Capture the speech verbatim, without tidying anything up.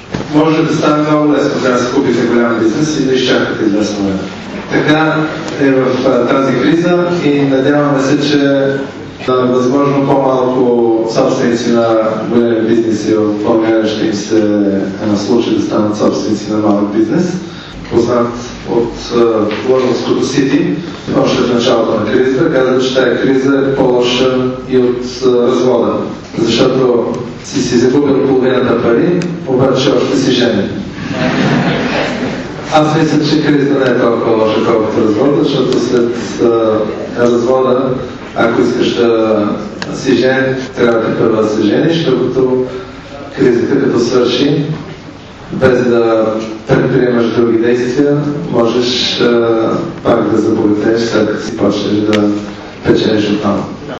може да стане много лесно, да се купите голям бизнес и да изчакате известно време. Така е в тази криза и надяваме се, че да, възможно по-малко собственици на големи бизнеси в България ще им се случи да станат собственици на малък бизнес, познат от Лондонското Сити. Още в началото на кризата казва, че тази криза е по-лоша и от развода, защото си си загубил половината пари, обаче още си женен. Аз мисля, че кризата не е толкова лоша, колкото развода, защото след а, развода, ако искаш да си женен, трябва да първо да се жениш, докато кризата като свърши, без да предприемаш други действия, можеш а, пак да забогатееш, след като си почнеш да печелиш отново.